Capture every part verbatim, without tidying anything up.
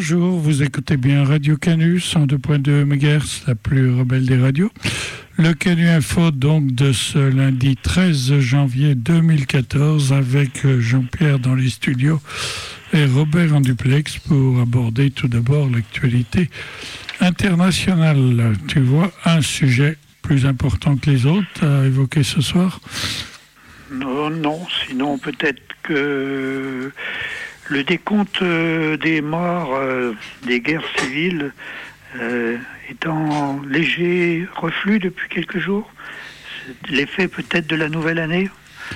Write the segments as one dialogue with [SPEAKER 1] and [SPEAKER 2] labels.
[SPEAKER 1] Bonjour, vous écoutez bien Radio Canu, cent deux point deux mégahertz, la plus rebelle des radios. Le Canu Info donc de ce lundi treize janvier deux mille quatorze avec Jean-Pierre dans les studios et Robert en duplex pour aborder tout d'abord l'actualité internationale. Tu vois, un sujet plus important que les autres à évoquer ce soir?
[SPEAKER 2] Non, non, sinon peut-être que le décompte des morts euh, des guerres civiles euh, est en léger reflux depuis quelques jours. C'est l'effet peut-être de la nouvelle année.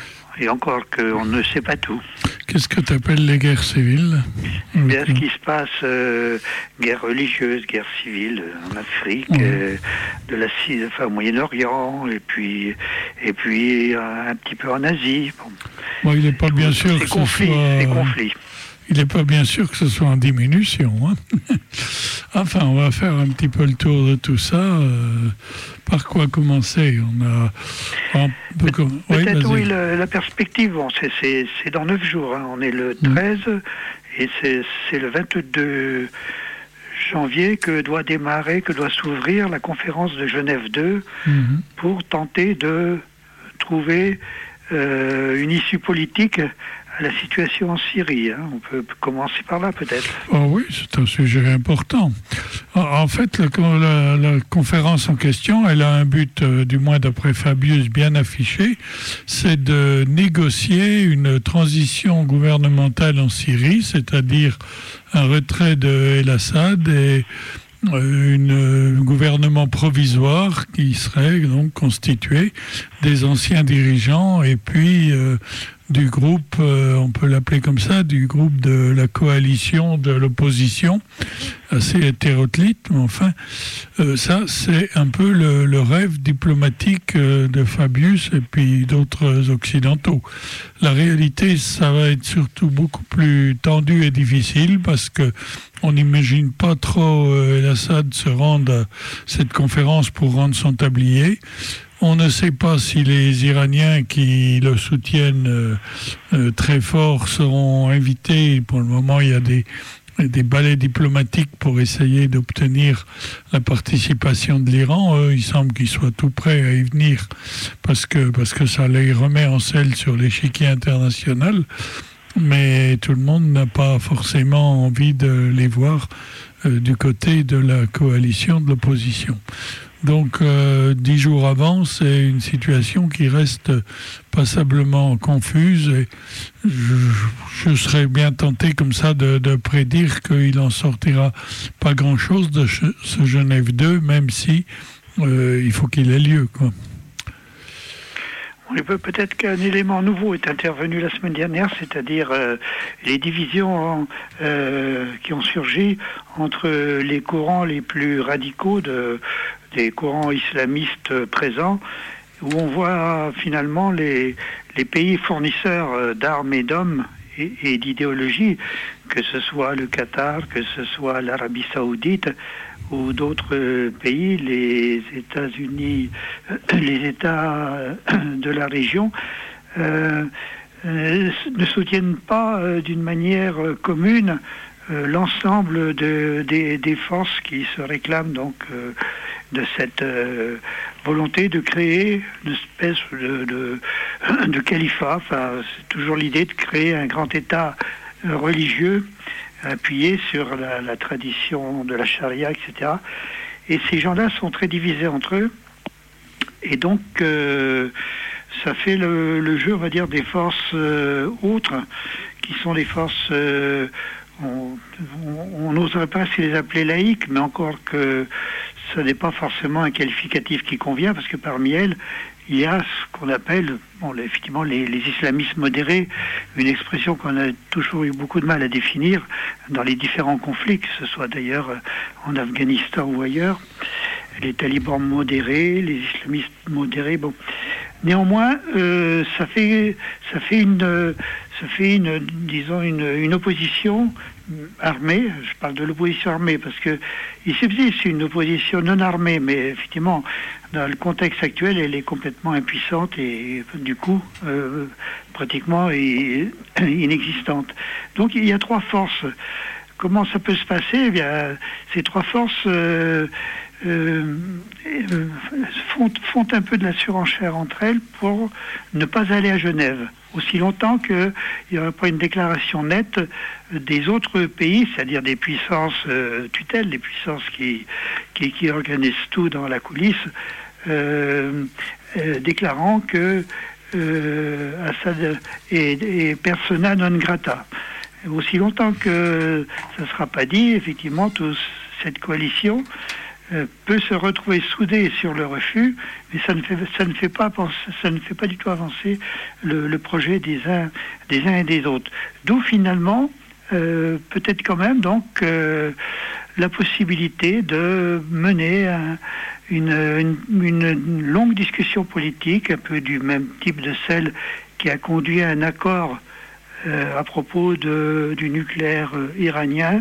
[SPEAKER 2] Et encore qu'on ne sait pas tout.
[SPEAKER 1] Qu'est-ce que tu appelles les guerres civiles?
[SPEAKER 2] Eh bien, ce qui se passe, euh, guerre religieuse, guerre civile en Afrique, oui. euh, de la enfin, au Moyen-Orient, et puis, et puis un, un petit peu en Asie. Bon,
[SPEAKER 1] bon il n'est pas bien sûr que
[SPEAKER 2] conflits,
[SPEAKER 1] ce soit...
[SPEAKER 2] ces conflits.
[SPEAKER 1] Il n'est pas bien sûr que ce soit en diminution. Hein. Enfin, on va faire un petit peu le tour de tout ça. Euh, par quoi commencer? On a. On peut
[SPEAKER 2] Pe-
[SPEAKER 1] com-
[SPEAKER 2] Peut-être
[SPEAKER 1] oui,
[SPEAKER 2] oui, la, la perspective. Bon, c'est, c'est, c'est dans neuf jours. Hein. On est le treize mmh. et c'est, c'est le vingt-deux janvier que doit démarrer, que doit s'ouvrir la conférence de Genève deux mmh. pour tenter de trouver euh, une issue politique à la situation en Syrie. Hein. On peut commencer par là, peut-être.
[SPEAKER 1] Oh oui, c'est un sujet important. En fait, le, la, la conférence en question, elle a un but, euh, du moins d'après Fabius, bien affiché, c'est de négocier une transition gouvernementale en Syrie, c'est-à-dire un retrait de El Assad et euh, une, un gouvernement provisoire qui serait donc constitué des anciens dirigeants et puis euh, du groupe, euh, on peut l'appeler comme ça, du groupe de la coalition de l'opposition, assez hétéroclite, mais enfin, euh, ça c'est un peu le, le rêve diplomatique euh, de Fabius et puis d'autres occidentaux. La réalité, ça va être surtout beaucoup plus tendu et difficile parce que on n'imagine pas trop euh, El-Assad se rendre à cette conférence pour rendre son tablier. On ne sait pas si les Iraniens qui le soutiennent euh, euh, très fort seront invités. Pour le moment, il y a des, des balais diplomatiques pour essayer d'obtenir la participation de l'Iran. Eux, il semble qu'ils soient tout prêts à y venir parce que, parce que ça les remet en selle sur l'échiquier international. Mais tout le monde n'a pas forcément envie de les voir euh, du côté de la coalition de l'opposition. Donc, euh, dix jours avant, c'est une situation qui reste passablement confuse et je, je serais bien tenté comme ça de, de prédire qu'il en sortira pas grand-chose de ce Genève deux, même si euh, il faut qu'il ait lieu, quoi.
[SPEAKER 2] On peut peut-être qu'un élément nouveau est intervenu la semaine dernière, c'est-à-dire euh, les divisions euh, qui ont surgi entre les courants les plus radicaux de, des courants islamistes présents, où on voit finalement les, les pays fournisseurs d'armes et d'hommes et, et d'idéologie, que ce soit le Qatar, que ce soit l'Arabie Saoudite, ou d'autres pays, les États-Unis, les États de la région, euh, euh, ne soutiennent pas euh, d'une manière commune euh, l'ensemble de, des, des forces qui se réclament donc euh, de cette euh, volonté de créer une espèce de, de, de califat. Enfin, c'est toujours l'idée de créer un grand État euh, religieux appuyé sur la, la tradition de la charia, et cetera. Et ces gens-là sont très divisés entre eux. Et donc, euh, ça fait le, le jeu, on va dire, des forces euh, autres, qui sont les forces, euh, on n'oserait pas se les appeler laïques, mais encore que ce n'est pas forcément un qualificatif qui convient, parce que parmi elles, il y a ce qu'on appelle, bon, effectivement, les, les islamistes modérés, une expression qu'on a toujours eu beaucoup de mal à définir dans les différents conflits, que ce soit d'ailleurs en Afghanistan ou ailleurs. Les talibans modérés, les islamistes modérés, bon. Néanmoins, euh, ça fait, ça fait une, ça fait une, disons, une, une opposition armée. Je parle de l'opposition armée parce que il subsiste une opposition non armée, mais effectivement, dans le contexte actuel, elle est complètement impuissante et du coup, euh, pratiquement inexistante. Donc, il y a trois forces comment ça peut se passer? Eh bien, ces trois forces euh, euh, euh, font, font un peu de la surenchère entre elles pour ne pas aller à Genève, aussi longtemps qu'il n'y aura pas une déclaration nette des autres pays, c'est-à-dire des puissances euh, tutelles, des puissances qui, qui, qui organisent tout dans la coulisse, euh, euh, déclarant que euh, Assad est, est persona non grata. Aussi longtemps que ça ne sera pas dit, effectivement, toute cette coalition euh, peut se retrouver soudée sur le refus, mais ça ne fait, ça ne fait, pas, ça ne fait pas du tout avancer le, le projet des uns, des uns et des autres. D'où finalement, euh, peut-être quand même, donc, euh, la possibilité de mener un, une, une, une longue discussion politique, un peu du même type de celle qui a conduit à un accord Euh, à propos de, du nucléaire euh, iranien,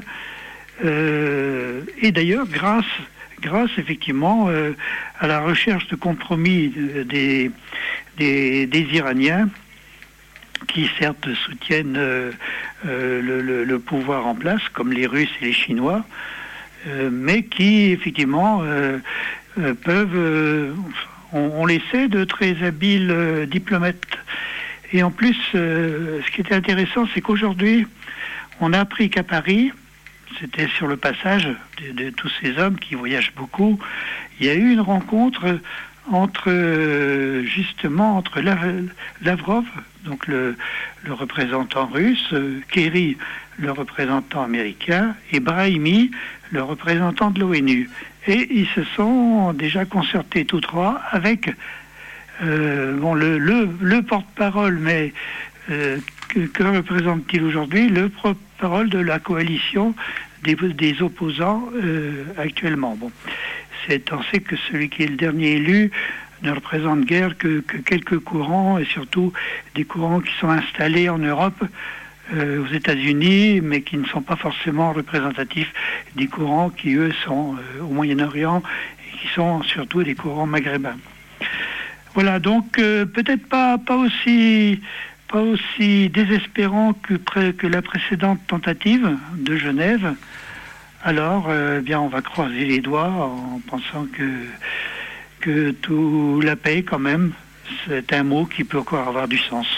[SPEAKER 2] euh, et d'ailleurs grâce, grâce effectivement euh, à la recherche de compromis des, des, des Iraniens, qui certes soutiennent euh, euh, le, le, le pouvoir en place, comme les Russes et les Chinois, euh, mais qui effectivement euh, euh, peuvent, euh, on, on les sait, de très habiles euh, diplomates. Et en plus, euh, ce qui était intéressant, c'est qu'aujourd'hui, on a appris qu'à Paris, c'était sur le passage de, de tous ces hommes qui voyagent beaucoup, il y a eu une rencontre entre, euh, justement, entre Lav- Lavrov, donc le, le représentant russe, euh, Kerry, le représentant américain, et Brahimi, le représentant de l'ONU. Et ils se sont déjà concertés tous trois avec... Euh, bon, le, le, le porte-parole, mais euh, que, que représente-t-il aujourd'hui? Le porte-parole de la coalition des, des opposants euh, actuellement. Bon, c'est, on sait que celui qui est le dernier élu ne représente guère que, que quelques courants, et surtout des courants qui sont installés en Europe, euh, aux États-Unis, mais qui ne sont pas forcément représentatifs des courants qui, eux, sont euh, au Moyen-Orient, et qui sont surtout des courants maghrébins. Voilà, donc euh, peut-être pas, pas, aussi, pas aussi désespérant que, pré, que la précédente tentative de Genève. Alors, euh, bien, on va croiser les doigts en pensant que, que tout la paix, quand même, c'est un mot qui peut encore avoir du sens.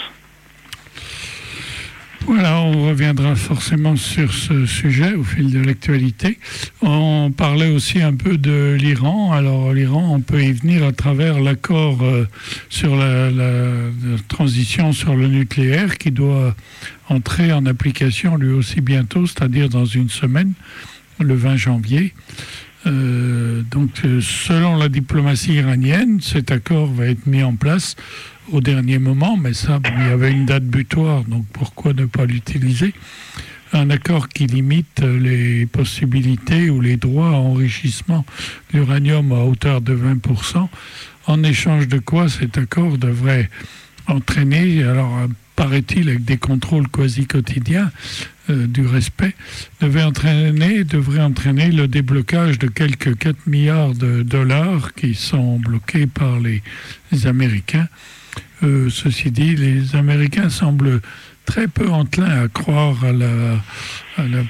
[SPEAKER 1] Voilà, on reviendra forcément sur ce sujet au fil de l'actualité. On parlait aussi un peu de l'Iran. Alors l'Iran, on peut y venir à travers l'accord euh, sur la, la, la transition sur le nucléaire qui doit entrer en application lui aussi bientôt, c'est-à-dire dans une semaine, le vingt janvier. Euh, donc selon la diplomatie iranienne, cet accord va être mis en place au dernier moment, mais ça, bon, il y avait une date butoir, donc pourquoi ne pas l'utiliser? Un accord qui limite les possibilités ou les droits à enrichissement de l'uranium à hauteur de vingt pour cent, en échange de quoi cet accord devrait entraîner, alors paraît-il avec des contrôles quasi quotidiens euh, du respect, devait entraîner, devrait entraîner le déblocage de quelques quatre milliards de dollars qui sont bloqués par les, les Américains. Euh, ceci dit, les Américains semblent très peu enclins à croire à la, à la,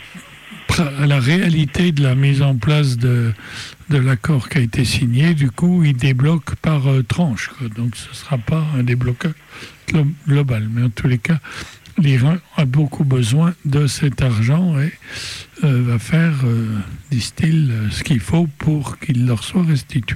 [SPEAKER 1] à la réalité de la mise en place de, de l'accord qui a été signé. Du coup, ils débloquent par euh, tranche. Quoi. Donc, ce ne sera pas un déblocage global. Mais en tous les cas, l'Iran a beaucoup besoin de cet argent et euh, va faire, euh, disent-ils, ce qu'il faut pour qu'il leur soit restitué.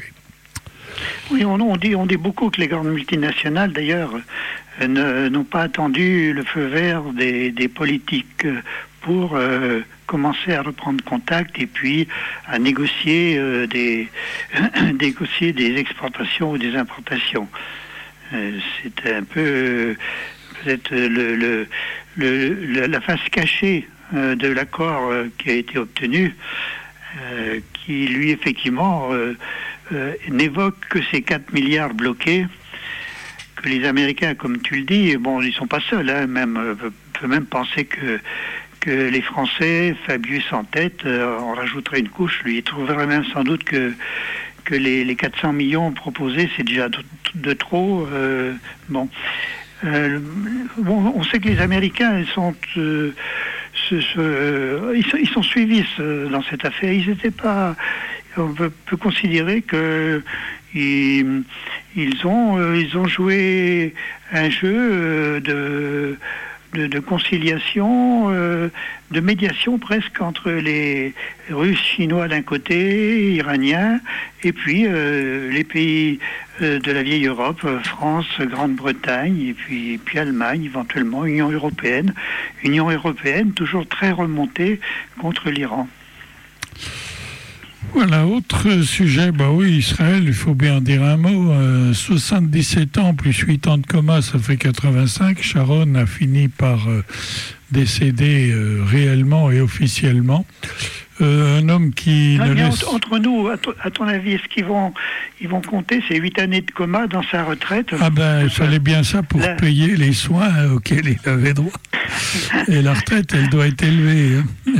[SPEAKER 2] Oui, on, on, dit, on dit beaucoup que les grandes multinationales, d'ailleurs, euh, ne, n'ont pas attendu le feu vert des, des politiques pour euh, commencer à reprendre contact et puis à négocier, euh, des, négocier des exportations ou des importations. Euh, c'est un peu euh, peut-être le, le, le, la face cachée euh, de l'accord euh, qui a été obtenu, euh, qui lui, effectivement... Euh, Euh, n'évoque que ces quatre milliards bloqués, que les Américains, comme tu le dis, bon, ils ne sont pas seuls, hein, même, euh, peut même penser que, que les Français, Fabius en tête, euh, en rajouterait une couche, lui, il trouverait même sans doute que, que les, les quatre cents millions proposés, c'est déjà de, de trop. Euh, bon. Euh, bon, on sait que les Américains sont, euh, se, se, ils, ils sont suivis ce, dans cette affaire. Ils n'étaient pas. On peut, peut considérer que ils, ils ont euh, ils ont joué un jeu euh, de De, de conciliation, euh, de médiation presque entre les Russes, Chinois d'un côté, Iraniens, et puis euh, les pays euh, de la vieille Europe, euh, France, Grande-Bretagne, et puis, et puis Allemagne éventuellement, Union européenne. Union européenne toujours très remontée contre l'Iran.
[SPEAKER 1] Voilà, autre sujet, bah oui, Israël, il faut bien en dire un mot. Euh, soixante-dix-sept ans plus huit ans de coma, ça fait quatre-vingt-cinq. Sharon a fini par euh, décéder euh, réellement et officiellement. Euh, un homme qui...
[SPEAKER 2] Ah,
[SPEAKER 1] ne
[SPEAKER 2] laisse...
[SPEAKER 1] laisse...
[SPEAKER 2] Entre nous, à, to- à ton avis, est-ce qu'ils vont, ils vont compter ces huit années de coma dans sa retraite?
[SPEAKER 1] Ah ben, il fallait bien ça pour La... payer les soins auxquels il avait droit. Et la retraite, elle doit être élevée. Hein.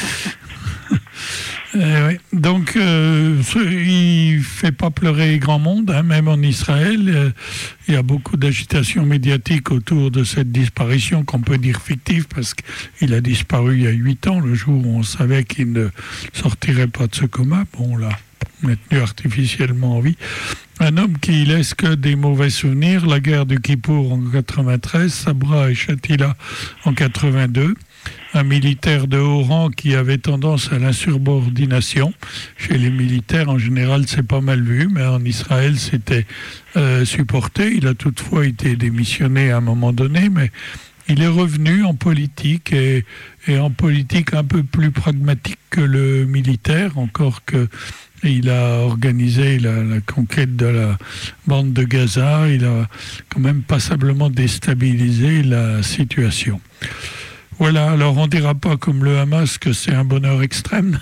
[SPEAKER 1] Euh, oui. Donc, euh, il ne fait pas pleurer grand monde, hein, même en Israël. Euh, il y a beaucoup d'agitation médiatique autour de cette disparition qu'on peut dire fictive, parce qu'il a disparu il y a huit ans, le jour où on savait qu'il ne sortirait pas de ce coma. Bon, là, maintenu artificiellement en vie. Un homme qui laisse que des mauvais souvenirs, la guerre du Kippour en quatre-vingt-treize, Sabra et Shatila en quatre-vingt-deux. Un militaire de haut rang qui avait tendance à l'insubordination. Chez les militaires, en général, c'est pas mal vu, mais en Israël, c'était euh, supporté. Il a toutefois été démissionné à un moment donné, mais il est revenu en politique, et, et en politique un peu plus pragmatique que le militaire, encore que il a organisé la, la conquête de la bande de Gaza. Il a quand même passablement déstabilisé la situation. Voilà, alors on ne dira pas comme le Hamas que c'est un bonheur extrême,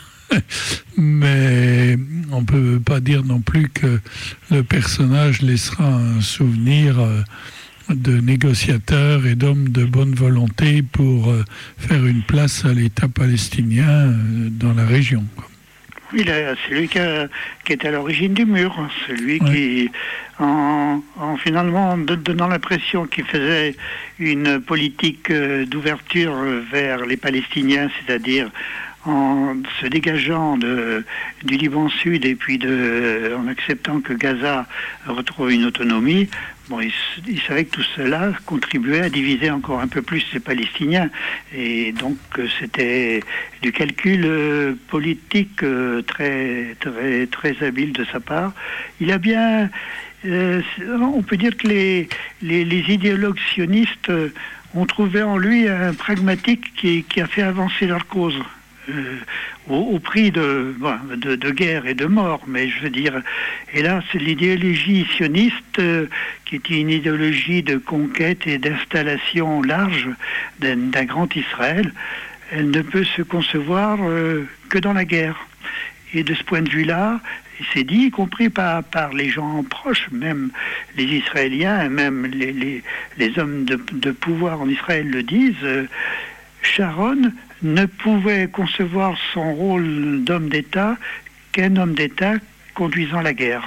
[SPEAKER 1] mais on ne peut pas dire non plus que le personnage laissera un souvenir de négociateur et d'homme de bonne volonté pour faire une place à l'État palestinien dans la région.
[SPEAKER 2] Oui, c'est lui qui, a, qui est à l'origine du mur, celui ouais. qui, en, en finalement donnant l'impression qu'il faisait une politique d'ouverture vers les Palestiniens, c'est-à-dire en se dégageant de, du Liban Sud et puis de, en acceptant que Gaza retrouve une autonomie. Bon, il, il savait que tout cela contribuait à diviser encore un peu plus les Palestiniens. Et donc, c'était du calcul euh, politique euh, très, très, très habile de sa part. Il a bien... Euh, on peut dire que les, les, les idéologues sionistes ont trouvé en lui un pragmatique qui, qui a fait avancer leur cause. Euh, au, au prix de, bon, de, de guerre et de mort, mais je veux dire, et là, c'est l'idéologie sioniste euh, qui est une idéologie de conquête et d'installation large d'un, d'un grand Israël. Elle ne peut se concevoir euh, que dans la guerre. Et de ce point de vue-là, c'est dit, y compris par, par les gens proches, même les Israéliens, même les, les, les hommes de, de pouvoir en Israël le disent, euh, Sharon ne pouvait concevoir son rôle d'homme d'État qu'un homme d'État conduisant la guerre.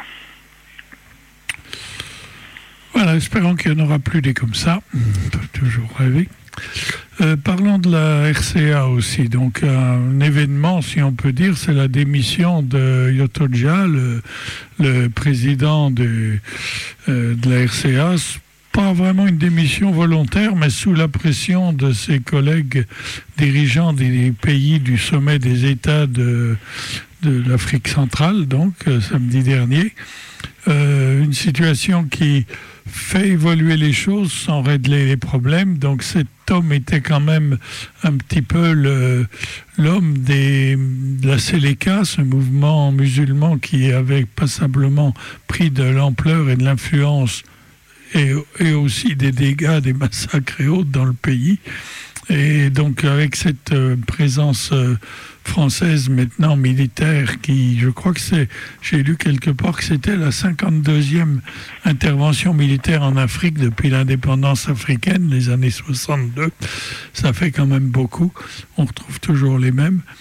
[SPEAKER 1] Voilà, espérons qu'il n'y en aura plus des comme ça. On peut toujours rêver. Euh, parlons de la R C A aussi. Donc, un événement, si on peut dire, c'est la démission de Yotoja, le, le président de, euh, de la R C A. Pas vraiment une démission volontaire, mais sous la pression de ses collègues dirigeants des pays du sommet des États de, de l'Afrique centrale, donc samedi dernier. Euh, une situation qui fait évoluer les choses sans régler les problèmes. Donc cet homme était quand même un petit peu le, l'homme des, de la Séléka, ce mouvement musulman qui avait passablement pris de l'ampleur et de l'influence Et, et aussi des dégâts, des massacres et autres dans le pays. Et donc avec cette euh, présence euh, française maintenant militaire qui, je crois que c'est, j'ai lu quelque part que c'était la cinquante-deuxième intervention militaire en Afrique depuis l'indépendance africaine, les années soixante-deux, ça fait quand même beaucoup, on retrouve toujours les mêmes.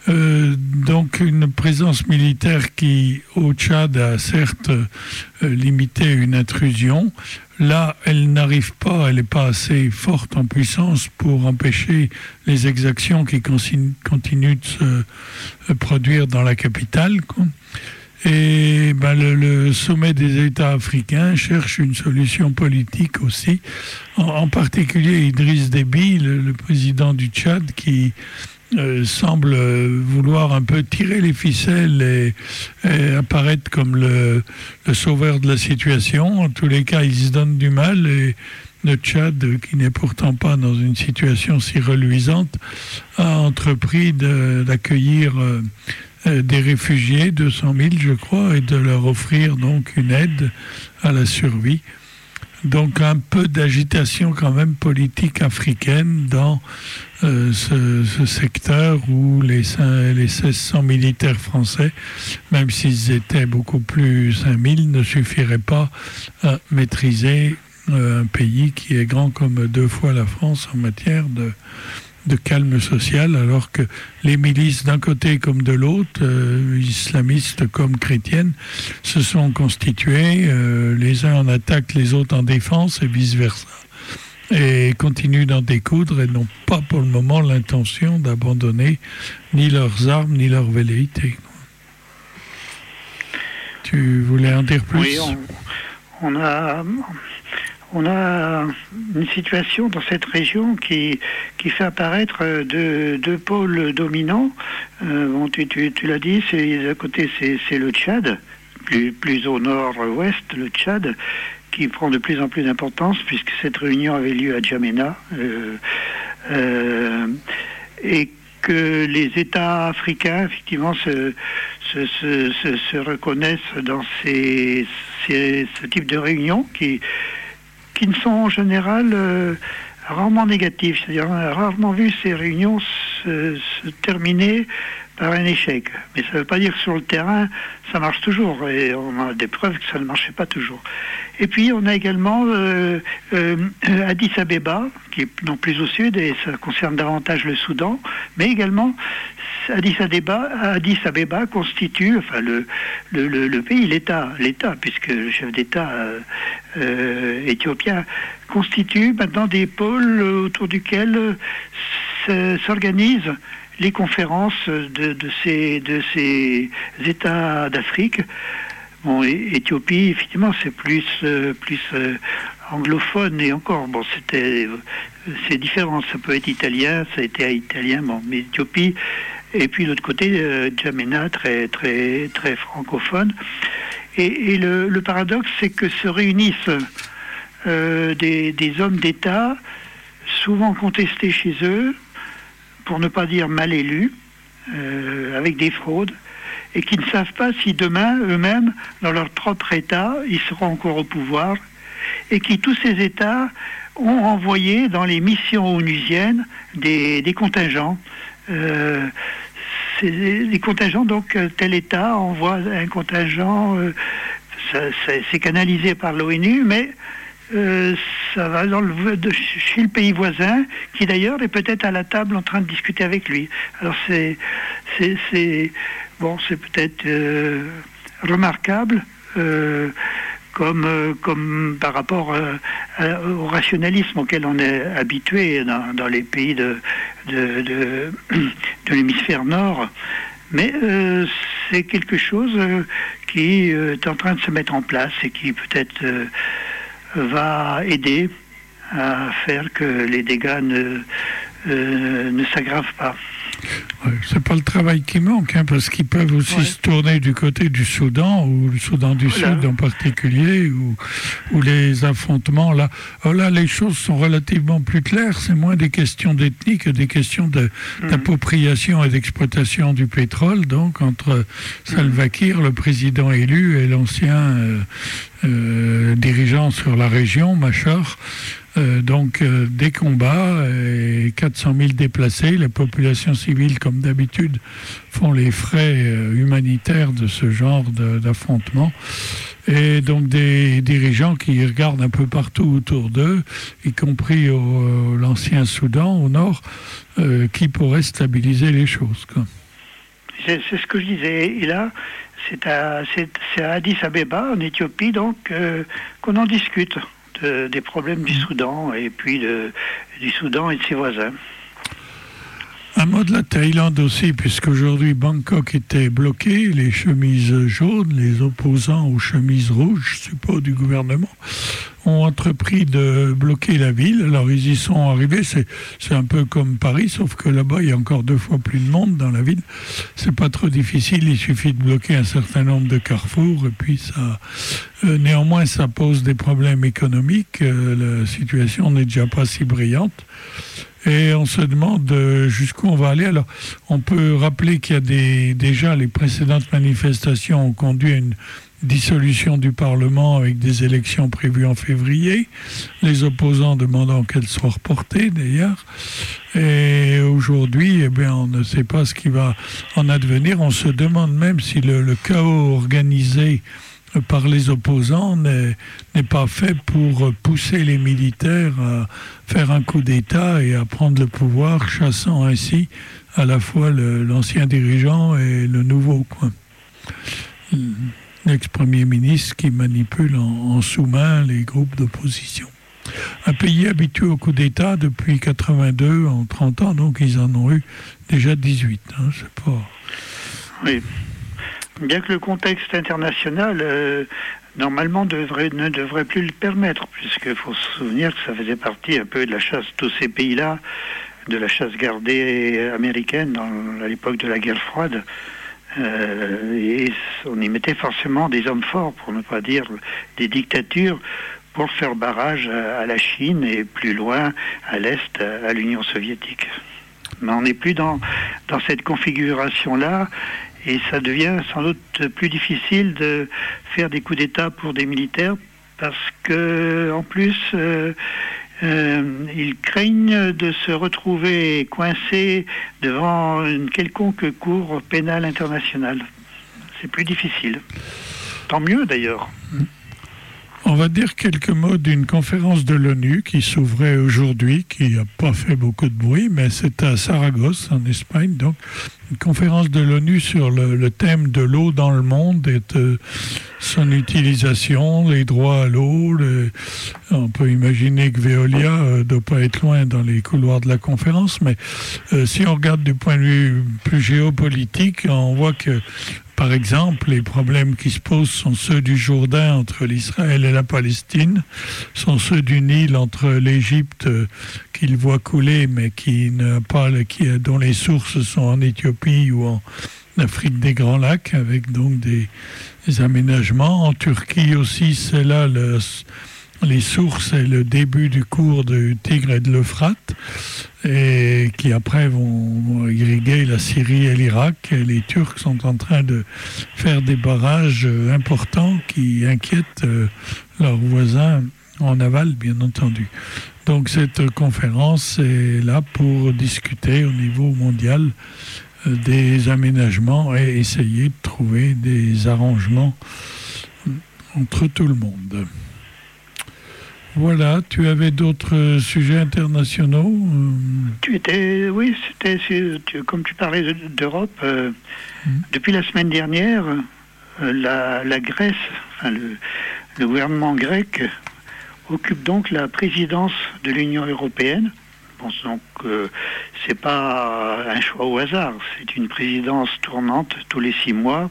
[SPEAKER 1] Euh, donc une présence militaire qui, au Tchad, a certes euh, limité une intrusion. Là, elle n'arrive pas, elle n'est pas assez forte en puissance pour empêcher les exactions qui continuent de se euh, produire dans la capitale, quoi. Et ben, le, le sommet des États africains cherche une solution politique aussi, en, en particulier Idriss Déby, le, le président du Tchad, qui euh, semble vouloir un peu tirer les ficelles et, et apparaître comme le, le sauveur de la situation. En tous les cas, il se donne du mal et le Tchad, qui n'est pourtant pas dans une situation si reluisante, a entrepris de, d'accueillir euh, des réfugiés, deux cent mille je crois, et de leur offrir donc une aide à la survie. Donc un peu d'agitation quand même politique africaine dans euh, ce, ce secteur où les, les mille six cents militaires français, même s'ils étaient beaucoup plus cinq mille, ne suffiraient pas à maîtriser euh, un pays qui est grand comme deux fois la France en matière de de calme social, alors que les milices d'un côté comme de l'autre, euh, islamistes comme chrétiennes, se sont constituées, euh, les uns en attaquent, les autres en défense et vice-versa, et continuent d'en découdre et n'ont pas pour le moment l'intention d'abandonner ni leurs armes ni leurs velléités. Tu voulais en dire plus?
[SPEAKER 2] Oui, on, on a... On a une situation dans cette région qui, qui fait apparaître deux, deux pôles dominants. Euh, bon, tu, tu, tu l'as dit, c'est, d'un côté c'est, c'est le Tchad, plus, plus au nord-ouest, le Tchad, qui prend de plus en plus d'importance puisque cette réunion avait lieu à N'Djamena. Euh, euh, et que les États africains, effectivement, se, se, se, se, se reconnaissent dans ces, ces, ce type de réunions qui... qui ne sont en général euh, rarement négatives. C'est-à-dire, on a rarement vu ces réunions se, se terminer par un échec. Mais ça ne veut pas dire que sur le terrain, ça marche toujours. Et on a des preuves que ça ne marchait pas toujours. Et puis, on a également euh, euh, Addis Abeba, qui est non plus au sud, et ça concerne davantage le Soudan, mais également Addis Abeba, Addis Abeba constitue, enfin le, le, le, le pays, l'État, l'État, puisque le chef d'État euh, euh, éthiopien constitue maintenant des pôles autour duquel euh, s'organisent les conférences de, de, ces, de ces États d'Afrique. Bon, Éthiopie, effectivement, c'est plus, euh, plus euh, anglophone, et encore, bon, c'était, c'est différent, ça peut être italien, ça a été italien, bon, mais Éthiopie, et puis de l'autre côté, euh, N'Djamena, très, très, très francophone. Et, et le, le paradoxe, c'est que se réunissent euh, des, des hommes d'État, souvent contestés chez eux, pour ne pas dire mal élus, euh, avec des fraudes, et qui ne savent pas si demain, eux-mêmes, dans leur propre État, ils seront encore au pouvoir, et qui, tous ces États, ont envoyé dans les missions onusiennes des, des contingents. Euh, c'est des contingents, donc tel État envoie un contingent, euh, ça, ça, c'est canalisé par l'ONU, mais euh, ça va dans le, de, chez le pays voisin, qui d'ailleurs est peut-être à la table en train de discuter avec lui. Alors c'est... c'est, c'est Bon, c'est peut-être euh, remarquable, euh, comme, euh, comme par rapport euh, à, au rationalisme auquel on est habitué dans, dans les pays de, de, de, de l'hémisphère nord. Mais euh, c'est quelque chose euh, qui euh, est en train de se mettre en place et qui peut-être euh, va aider à faire que les dégâts ne, euh, ne s'aggravent pas.
[SPEAKER 1] Ouais, c'est pas le travail qui manque, hein, parce qu'ils peuvent aussi ouais. se tourner du côté du Soudan, ou le Soudan du voilà. Sud en particulier, où, où les affrontements, là, oh là, les choses sont relativement plus claires, c'est moins des questions d'ethnie que des questions de, mmh. d'appropriation et d'exploitation du pétrole, donc entre Salva Kiir, le président élu, et l'ancien euh, euh, dirigeant sur la région, Machar. Euh, donc euh, des combats et quatre cent mille déplacés. Les populations civiles, comme d'habitude, font les frais euh, humanitaires de ce genre de, d'affrontement. Et donc des dirigeants qui regardent un peu partout autour d'eux, y compris au, au l'ancien Soudan, au nord, euh, qui pourraient stabiliser les choses, quoi.
[SPEAKER 2] c'est, c'est ce que je disais. Et là, c'est à, c'est, c'est à Addis Abeba, en Éthiopie, donc, euh, qu'on en discute de, des problèmes du Soudan et puis de, du Soudan et de ses voisins.
[SPEAKER 1] Un mot de la Thaïlande aussi, puisqu'aujourd'hui Bangkok était bloqué, les chemises jaunes, les opposants aux chemises rouges, je suppose, du gouvernement, ont entrepris de bloquer la ville. Alors ils y sont arrivés, c'est, c'est un peu comme Paris, sauf que là-bas il y a encore deux fois plus de monde dans la ville. C'est pas trop difficile, il suffit de bloquer un certain nombre de carrefours, et puis ça... Euh, néanmoins ça pose des problèmes économiques, euh, la situation n'est déjà pas si brillante. Et on se demande jusqu'où on va aller. Alors, on peut rappeler qu'il y a des, déjà les précédentes manifestations ont conduit à une dissolution du Parlement avec des élections prévues en février, les opposants demandant qu'elles soient reportées d'ailleurs. Et aujourd'hui, eh bien, on ne sait pas ce qui va en advenir. On se demande même si le, le chaos organisé par les opposants n'est, n'est pas fait pour pousser les militaires à faire un coup d'État et à prendre le pouvoir, chassant ainsi à la fois le, l'ancien dirigeant et le nouveau, quoi. L'ex-premier ministre qui manipule en, en sous-main les groupes d'opposition. Un pays habitué au coup d'État depuis quatre-vingt-deux, en trente ans, donc ils en ont eu déjà dix-huit. Hein, c'est pas...
[SPEAKER 2] Oui. Bien que le contexte international, euh, normalement, devrait, ne devrait plus le permettre, puisqu'il faut se souvenir que ça faisait partie un peu de la chasse, tous ces pays-là, de la chasse gardée américaine dans, à l'époque de la guerre froide. Euh, et on y mettait forcément des hommes forts, pour ne pas dire des dictatures, pour faire barrage à, à la Chine et plus loin, à l'Est, à l'Union soviétique. Mais on n'est plus dans, dans cette configuration-là. Et ça devient sans doute plus difficile de faire des coups d'État pour des militaires parce que, en plus, euh, euh, ils craignent de se retrouver coincés devant une quelconque cour pénale internationale. C'est plus difficile. Tant mieux d'ailleurs.
[SPEAKER 1] On va dire quelques mots d'une conférence de l'ONU qui s'ouvrait aujourd'hui, qui n'a pas fait beaucoup de bruit, mais c'est à Saragosse, en Espagne. Donc, une conférence de l'ONU sur le, le thème de l'eau dans le monde et de son utilisation, les droits à l'eau. Le, on peut imaginer que Veolia ne euh, doit pas être loin dans les couloirs de la conférence, mais euh, si on regarde du point de vue plus géopolitique, on voit que par exemple, les problèmes qui se posent sont ceux du Jourdain entre l'Israël et la Palestine, sont ceux du Nil entre l'Égypte euh, qu'il voit couler, mais qui n'a pas, qui, dont les sources sont en Éthiopie ou en Afrique des Grands Lacs, avec donc des, des aménagements. En Turquie aussi, c'est là le, les sources et le début du cours du Tigre et de l'Euphrate, et qui après vont, vont irriguer la Syrie et l'Irak. Et les Turcs sont en train de faire des barrages importants qui inquiètent euh, leurs voisins en aval, bien entendu. Donc cette conférence est là pour discuter au niveau mondial euh, des aménagements et essayer de trouver des arrangements entre tout le monde. Voilà, tu avais d'autres sujets internationaux euh...
[SPEAKER 2] Tu étais, oui, c'était, tu, comme tu parlais de, d'Europe, euh, mmh. depuis la semaine dernière, euh, la, la Grèce, enfin le, le gouvernement grec occupe donc la présidence de l'Union européenne. Bon, donc euh, c'est pas un choix au hasard, c'est une présidence tournante tous les six mois.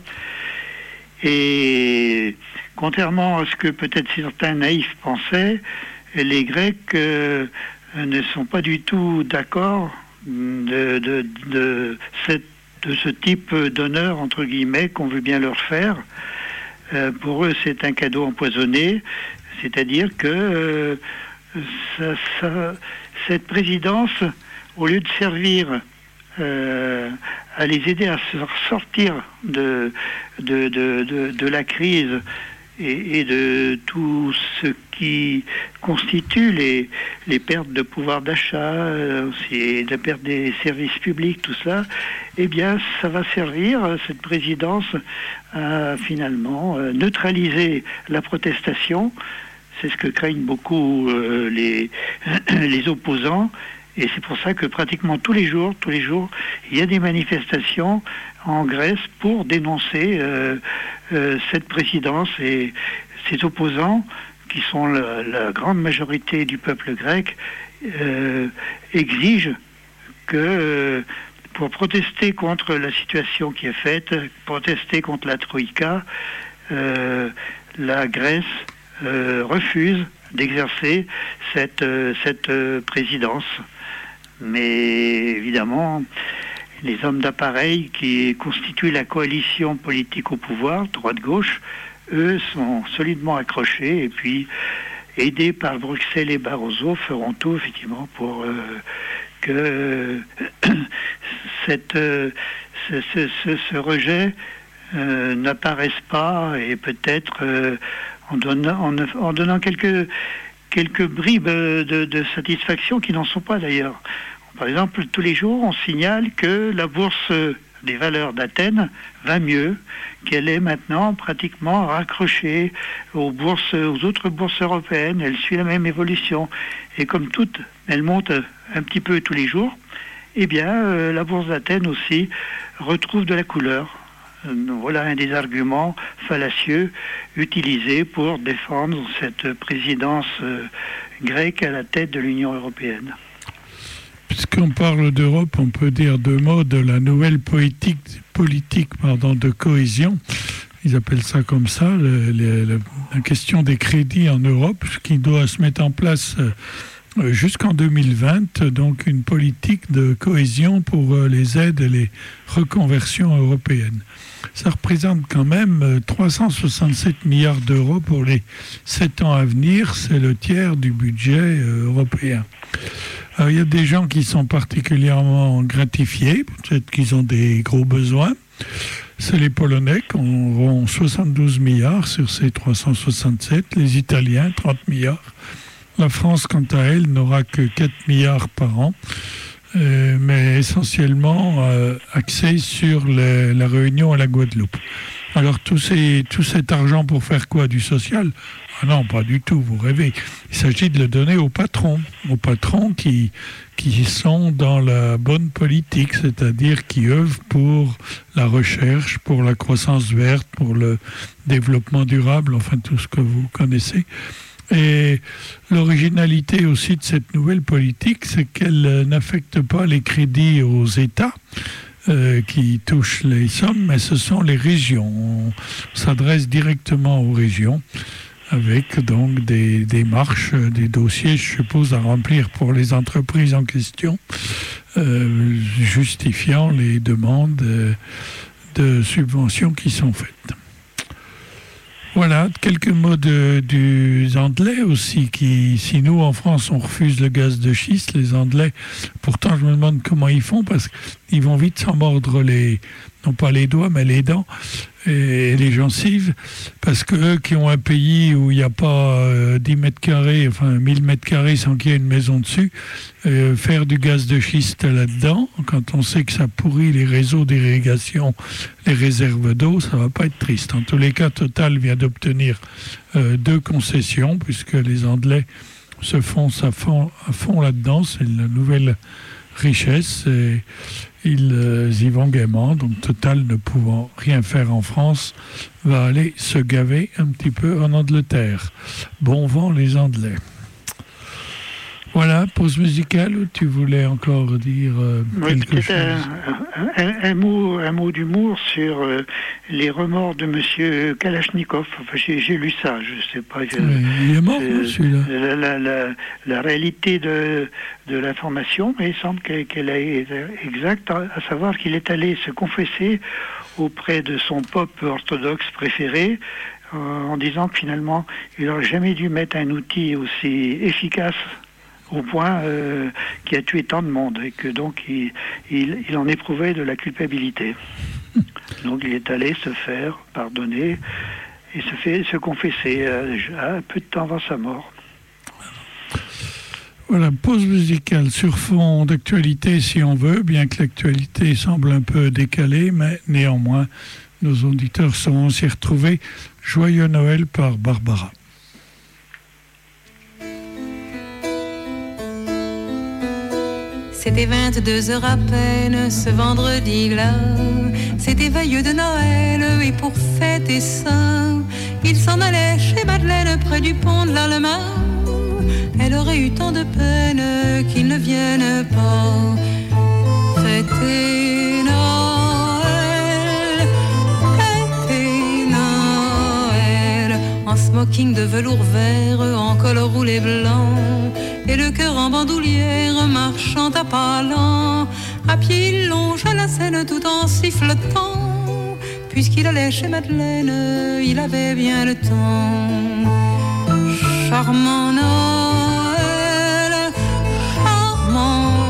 [SPEAKER 2] Et contrairement à ce que peut-être certains naïfs pensaient, les Grecs euh, ne sont pas du tout d'accord de, de, de, cette, de ce type d'honneur, entre guillemets, qu'on veut bien leur faire. Euh, pour eux, c'est un cadeau empoisonné, c'est-à-dire que euh, ça, ça, cette présidence, au lieu de servir Euh, à les aider à sortir de, de, de, de, de la crise et, et de tout ce qui constitue les, les pertes de pouvoir d'achat, euh, aussi, la perte des services publics, tout ça, eh bien, ça va servir, cette présidence, à finalement euh, neutraliser la protestation. C'est ce que craignent beaucoup euh, les, les opposants. Et c'est pour ça que pratiquement tous les jours, tous les jours, il y a des manifestations en Grèce pour dénoncer euh, euh, cette présidence et ses opposants, qui sont la, la grande majorité du peuple grec, euh, exigent que, euh, pour protester contre la situation qui est faite, protester contre la Troïka, euh, la Grèce euh, refuse d'exercer cette, euh, cette euh, présidence. Mais évidemment, les hommes d'appareil qui constituent la coalition politique au pouvoir, droite-gauche, eux sont solidement accrochés et puis, aidés par Bruxelles et Barroso, feront tout effectivement pour euh, que euh, cette, euh, ce, ce, ce, ce rejet euh, n'apparaisse pas, et peut-être euh, en, donnant, en, en donnant quelques, quelques bribes de, de satisfaction qui n'en sont pas d'ailleurs. Par exemple, tous les jours, on signale que la bourse des valeurs d'Athènes va mieux, qu'elle est maintenant pratiquement raccrochée aux bourses, aux autres bourses européennes. Elle suit la même évolution. Et comme toutes, elle monte un petit peu tous les jours, eh bien, euh, la bourse d'Athènes aussi retrouve de la couleur. Voilà un des arguments fallacieux utilisés pour défendre cette présidence euh, grecque à la tête de l'Union européenne.
[SPEAKER 1] Puisqu'on parle d'Europe, on peut dire deux mots de la nouvelle politique, politique pardon, de cohésion. Ils appellent ça comme ça, le, le, la question des crédits en Europe, qui doit se mettre en place jusqu'en deux mille vingt, donc une politique de cohésion pour les aides et les reconversions européennes. Ça représente quand même trois cent soixante-sept milliards d'euros pour les sept ans à venir, c'est le tiers du budget européen. Alors, il y a des gens qui sont particulièrement gratifiés, peut-être qu'ils ont des gros besoins. C'est les Polonais qui auront soixante-douze milliards sur ces trois cent soixante-sept, les Italiens trente milliards. La France, quant à elle, n'aura que quatre milliards par an, euh, mais essentiellement euh, axé sur les, la Réunion et la Guadeloupe. Alors tout, ces, tout cet argent pour faire quoi? Du social? Ah non, pas du tout, vous rêvez. Il s'agit de le donner aux patrons, aux patrons qui, qui sont dans la bonne politique, c'est-à-dire qui œuvrent pour la recherche, pour la croissance verte, pour le développement durable, enfin tout ce que vous connaissez. Et l'originalité aussi de cette nouvelle politique, c'est qu'elle n'affecte pas les crédits aux États, Euh, qui touchent les sommes, mais ce sont les régions. On s'adresse directement aux régions avec donc des démarches, des dossiers, je suppose, à remplir pour les entreprises en question, euh, justifiant les demandes euh, de subventions qui sont faites. Voilà, quelques mots de, du Anglais aussi, qui, si nous, en France, on refuse le gaz de schiste, les Anglais, pourtant, je me demande comment ils font, parce qu'ils vont vite s'en mordre les, non pas les doigts, mais les dents et les gencives, parce qu'eux qui ont un pays où il n'y a pas euh, dix mètres carrés, enfin mille mètres carrés sans qu'il y ait une maison dessus, euh, faire du gaz de schiste là-dedans, quand on sait que ça pourrit les réseaux d'irrigation, les réserves d'eau, ça va pas être triste. En tous les cas, Total vient d'obtenir euh, deux concessions, puisque les Anglais se foncent à fond, à fond là-dedans, c'est la nouvelle richesse, et ils euh, y vont gaiement, donc Total, ne pouvant rien faire en France, va aller se gaver un petit peu en Angleterre. Bon vent les Anglais. Voilà, pause musicale, ou tu voulais encore dire euh,
[SPEAKER 2] oui,
[SPEAKER 1] quelque chose?
[SPEAKER 2] un, un, un mot, un mot d'humour sur euh, les remords de Monsieur Kalachnikov. Enfin, j'ai, j'ai lu ça, je sais pas. Je,
[SPEAKER 1] Mais il est mort,
[SPEAKER 2] euh,
[SPEAKER 1] celui-là.
[SPEAKER 2] La, la, la, la réalité de, de l'information, mais il semble qu'elle, qu'elle est exacte, à savoir qu'il est allé se confesser auprès de son pope orthodoxe préféré, euh, en disant que finalement, il n'aurait jamais dû mettre un outil aussi efficace au point euh, qui a tué tant de monde, et que donc il, il, il en éprouvait de la culpabilité. Donc il est allé se faire pardonner et se fait se confesser euh, un peu de temps avant sa mort.
[SPEAKER 1] Voilà, pause musicale sur fond d'actualité si on veut, bien que l'actualité semble un peu décalée, mais néanmoins nos auditeurs sauront s'y retrouver. Joyeux Noël par Barbara.
[SPEAKER 3] C'était vingt-deux heures à peine ce vendredi-là. C'était veille de Noël et pour fêter ça, il s'en allait chez Madeleine près du pont de l'Allemagne. Elle aurait eu tant de peine qu'il ne vienne pas fêter Noël, fêter Noël. En smoking de velours vert, en col roulé blanc, et le cœur en bandoulière, marchant à pas lents. À pied il longe la Seine tout en sifflotant. Puisqu'il allait chez Madeleine, il avait bien le temps. Charmant Noël, charmant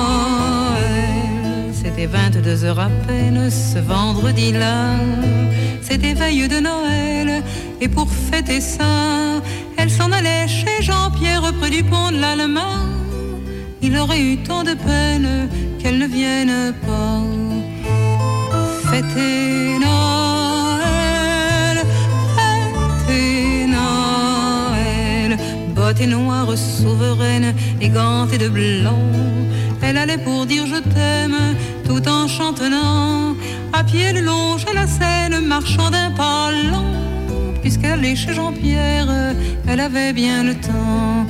[SPEAKER 3] Noël. C'était vingt-deux heures à peine ce vendredi-là. C'était veille de Noël et pour fêter ça, elle s'en allait chez Jean-Pierre près du pont de l'Allemagne. Il aurait eu tant de peine qu'elle ne vienne pas fêter Noël, fêter Noël. Bottes noires souveraines et gantées de blanc, elle allait pour dire je t'aime tout en chantonnant. À pied le long à la Seine, marchant d'un pas lent. Puisqu'elle allait chez Jean-Pierre, elle avait bien le temps.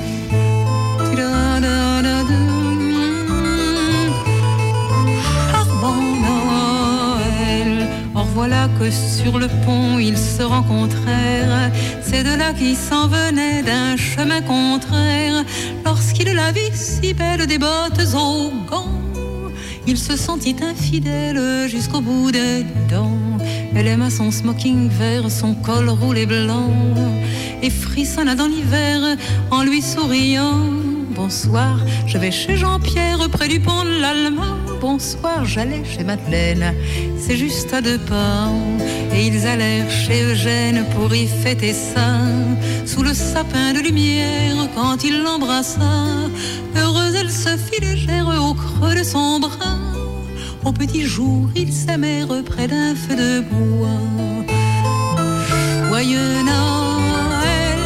[SPEAKER 3] Charbon Noël. Or voilà que sur le pont ils se rencontrèrent, ces deux-là qui s'en venaient d'un chemin contraire. Lorsqu'il la vit si belle, des bottes aux gants, il se sentit infidèle jusqu'au bout des dents. Elle aima son smoking vert, son col roulé blanc, et frissonna dans l'hiver en lui souriant. Bonsoir, je vais chez Jean-Pierre près du pont de l'Allemagne. Bonsoir, j'allais chez Madeleine, c'est juste à deux pas. Et ils allèrent chez Eugène pour y fêter ça, sous le sapin de lumière quand il l'embrassa. Heureuse elle se fit légère au creux de son bras. Au petit jour, ils s'aimèrent près d'un feu de bois. Joyeux Noël,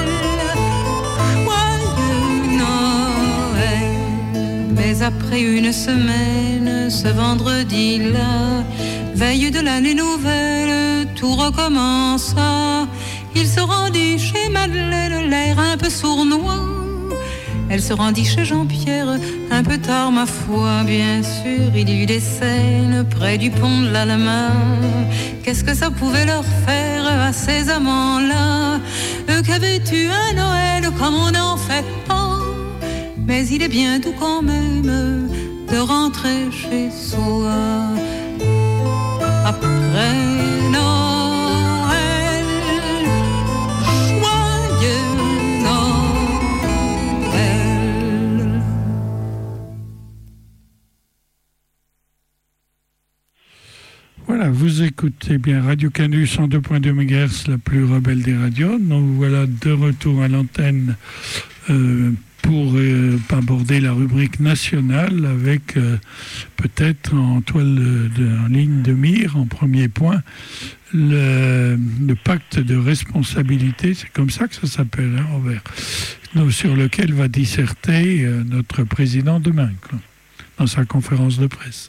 [SPEAKER 3] joyeux Noël. Mais après une semaine, ce vendredi-là, veille de l'année nouvelle, tout recommença. Il se rendit chez Madeleine, l'air un peu sournois. Elle se rendit chez Jean-Pierre, un peu tard ma foi, bien sûr. Il y eut des scènes près du pont de l'Allemagne. Qu'est-ce que ça pouvait leur faire à ces amants-là? Eux qui avaient eu un Noël comme on n'en fait pas. Mais il est bien doux quand même de rentrer chez soi après Noël. Joyeux Noël.
[SPEAKER 1] Voilà, vous écoutez bien Radio Canu cent deux virgule deux mégahertz, la plus rebelle des radios. Nous voilà de retour à l'antenne euh, pour euh, aborder la rubrique nationale avec euh, peut-être en toile de, de, en ligne de mire, en premier point, le, le pacte de responsabilité, c'est comme ça que ça s'appelle, hein, Robert, nous, sur lequel va disserter euh, notre président demain, quoi, dans sa conférence de presse.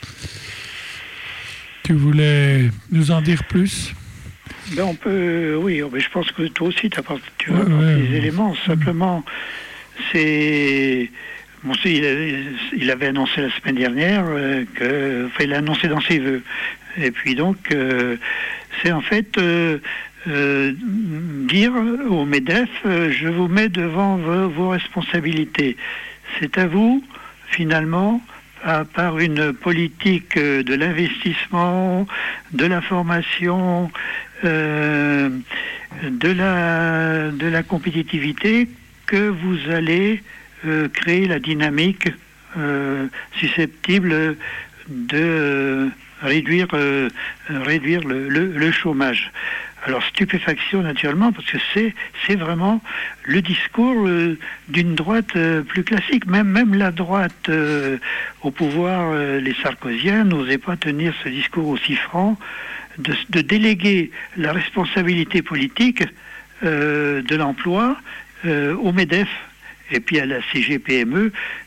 [SPEAKER 1] Tu voulais nous en dire plus?
[SPEAKER 2] Ben on peut, oui, mais je pense que toi aussi tu as tu as
[SPEAKER 1] ouais, ouais,
[SPEAKER 2] des
[SPEAKER 1] ouais.
[SPEAKER 2] éléments. Simplement, c'est bon, il, avait, il avait annoncé la semaine dernière euh, que, enfin, il l'a annoncé dans ses vœux. Et puis donc, euh, c'est en fait euh, euh, dire au MEDEF, euh, je vous mets devant vos, vos responsabilités. C'est à vous, finalement, à, par une politique de l'investissement, de la formation, euh, de la de la compétitivité, que vous allez euh, créer la dynamique euh, susceptible de euh, réduire euh, réduire le, le, le chômage. Alors stupéfaction naturellement, parce que c'est c'est vraiment le discours euh, d'une droite euh, plus classique. Même même la droite euh, au pouvoir, euh, les sarkoziens n'osaient pas tenir ce discours aussi franc, de, de déléguer la responsabilité politique euh, de l'emploi euh, au MEDEF et puis à la C G P M E,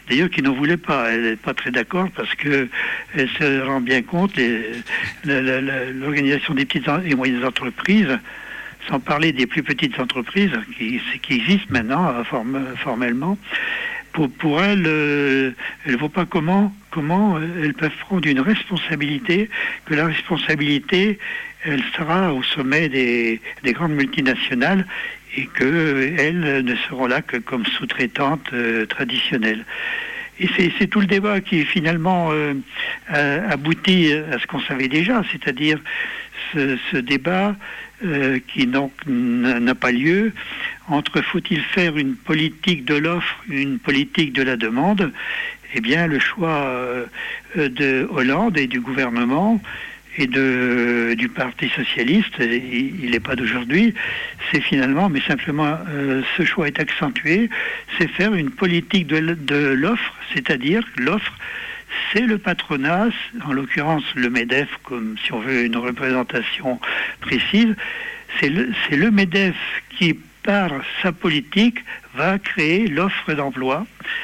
[SPEAKER 2] d'ailleurs qui n'en voulait pas. Elle n'est pas très d'accord parce que elle se rend bien compte, les, la, la, la, l'organisation des petites et moyennes entreprises, sans parler des plus petites entreprises qui, qui existent maintenant form, formellement, pour, pour elles, euh, elles ne voient pas comment, comment elles peuvent prendre une responsabilité, que la responsabilité, elle sera au sommet des, des grandes multinationales et qu'elles ne seront là que comme sous-traitantes euh, traditionnelles. Et c'est, c'est tout le débat qui finalement euh, a aboutit à ce qu'on savait déjà, c'est-à-dire ce, ce débat euh, qui donc n'a pas lieu entre faut-il faire une politique de l'offre, une politique de la demande. Eh bien, le choix euh, de Hollande et du gouvernement et de, du Parti socialiste, il n'est pas d'aujourd'hui, c'est finalement, mais simplement euh, ce choix est accentué, c'est faire une politique de, de l'offre, c'est-à-dire l'offre, c'est le patronat, en l'occurrence le MEDEF, comme si on veut une représentation précise, c'est le, c'est le MEDEF qui, par sa politique, va créer l'offre d'emploi,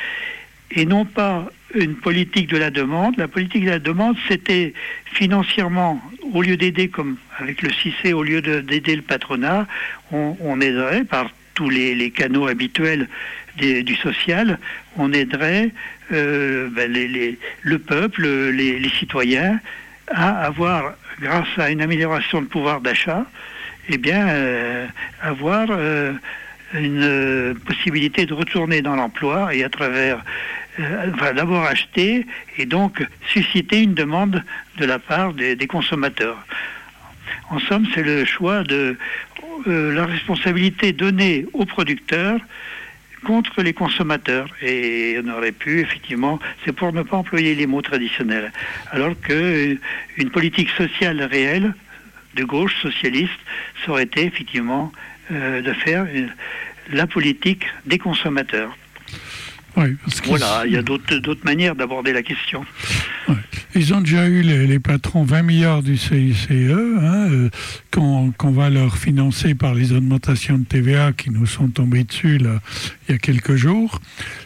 [SPEAKER 2] et non pas une politique de la demande. La politique de la demande, c'était financièrement, au lieu d'aider, comme avec le C I C E, au lieu de, d'aider le patronat, on, on aiderait par tous les, les canaux habituels des, du social, on aiderait euh, ben les, les, le peuple, les, les citoyens, à avoir, grâce à une amélioration de pouvoir d'achat, eh bien, euh, avoir euh, une euh, possibilité de retourner dans l'emploi et à travers Euh, va d'abord acheter et donc susciter une demande de la part des, des consommateurs. En somme, c'est le choix de euh, la responsabilité donnée aux producteurs contre les consommateurs. Et on aurait pu, effectivement, c'est pour ne pas employer les mots traditionnels. Alors que euh, une politique sociale réelle, de gauche, socialiste, ça aurait été, effectivement, euh, de faire une, la politique des consommateurs.
[SPEAKER 1] Oui, parce que
[SPEAKER 2] voilà, il y a d'autres, d'autres manières d'aborder la question.
[SPEAKER 1] Ouais. Ils ont déjà eu, les, les patrons, vingt milliards du C I C E, hein, euh, qu'on, qu'on va leur financer par les augmentations de T V A qui nous sont tombées dessus là, il y a quelques jours.